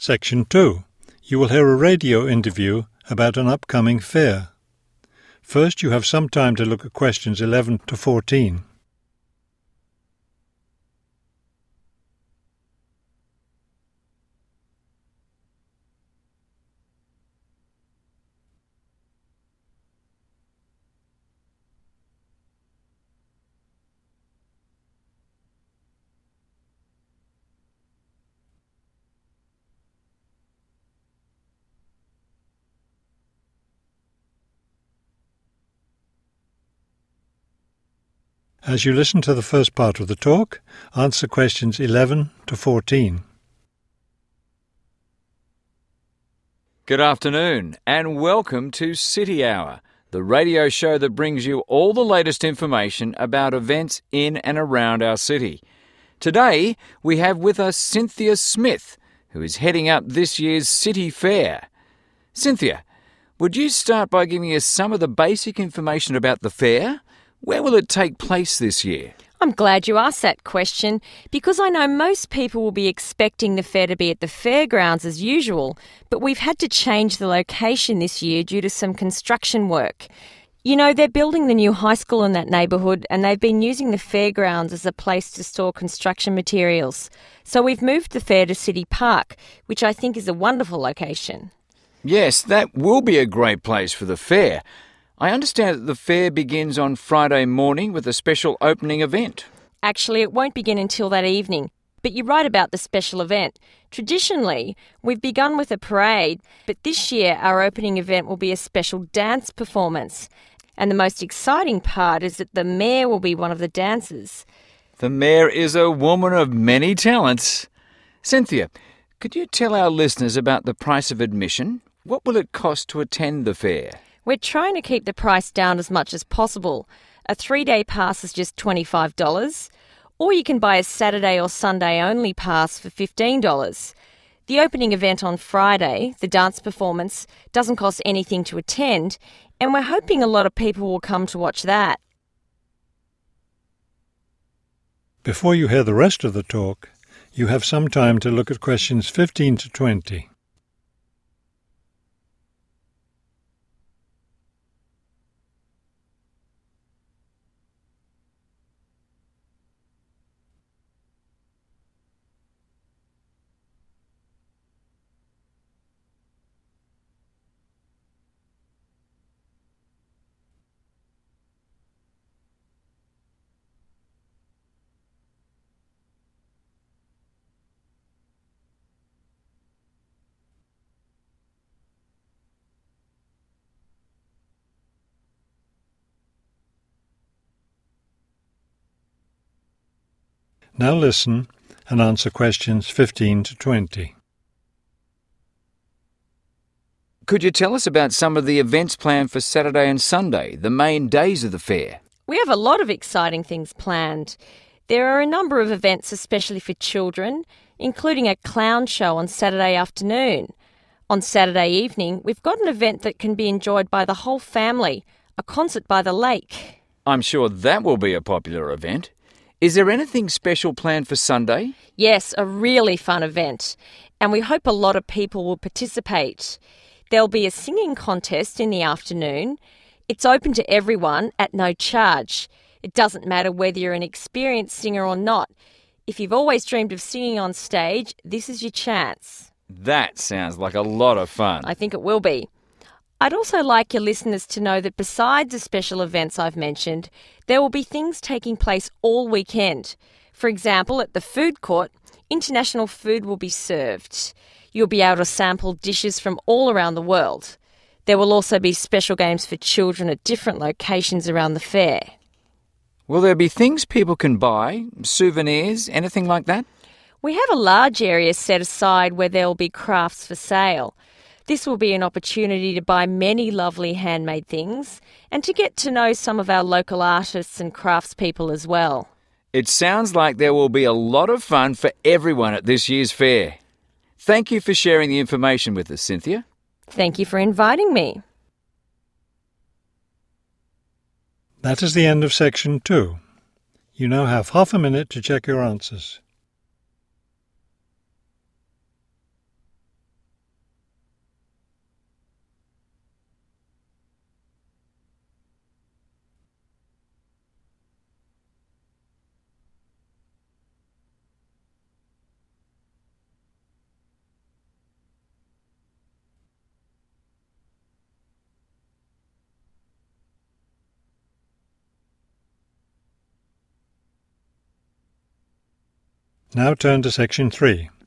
Section 2. You will hear a radio interview about an upcoming fair. First, you have some time to look at questions 11 to 14. As you listen to the first part of the talk, answer questions 11 to 14. Good afternoon and welcome to City Hour, the radio show that brings you all the latest information about events in and around our city. Today we have with us Cynthia Smith, who is heading up this year's City Fair. Cynthia, would you start by giving us some of the basic information about the fair? Where will it take place this year? I'm glad you asked that question because I know most people will be expecting the fair to be at the fairgrounds as usual, but we've had to change the location this year due to some construction work. You know, they're building the new high school in that neighbourhood and they've been using the fairgrounds as a place to store construction materials. So we've moved the fair to City Park, which I think is a wonderful location. Yes, that will be a great place for the fair. I understand that the fair begins on Friday morning with a special opening event. Actually, it won't begin until that evening, but you're right about the special event. Traditionally, we've begun with a parade, but this year our opening event will be a special dance performance. And the most exciting part is that the mayor will be one of the dancers. The mayor is a woman of many talents. Cynthia, could you tell our listeners about the price of admission? What will it cost to attend the fair? We're trying to keep the price down as much as possible. A 3-day pass is just $25, or you can buy a Saturday or Sunday only pass for $15. The opening event on Friday, the dance performance, doesn't cost anything to attend, and we're hoping a lot of people will come to watch that. Before you hear the rest of the talk, you have some time to look at questions 15 to 20. Now listen and answer questions 15 to 20. Could you tell us about some of the events planned for Saturday and Sunday, the main days of the fair? We have a lot of exciting things planned. There are a number of events especially for children, including a clown show on Saturday afternoon. On Saturday evening, we've got an event that can be enjoyed by the whole family, a concert by the lake. I'm sure that will be a popular event. Is there anything special planned for Sunday? Yes, a really fun event, and we hope a lot of people will participate. There'll be a singing contest in the afternoon. It's open to everyone at no charge. It doesn't matter whether you're an experienced singer or not. If you've always dreamed of singing on stage, this is your chance. That sounds like a lot of fun. I think it will be. I'd also like your listeners to know that besides the special events I've mentioned, there will be things taking place all weekend. For example, at the food court, international food will be served. You'll be able to sample dishes from all around the world. There will also be special games for children at different locations around the fair. Will there be things people can buy, souvenirs, anything like that? We have a large area set aside where there will be crafts for sale. This will be an opportunity to buy many lovely handmade things and to get to know some of our local artists and craftspeople as well. It sounds like there will be a lot of fun for everyone at this year's fair. Thank you for sharing the information with us, Cynthia. Thank you for inviting me. That is the end of section 2. You now have half a minute to check your answers. Now turn to Section 3.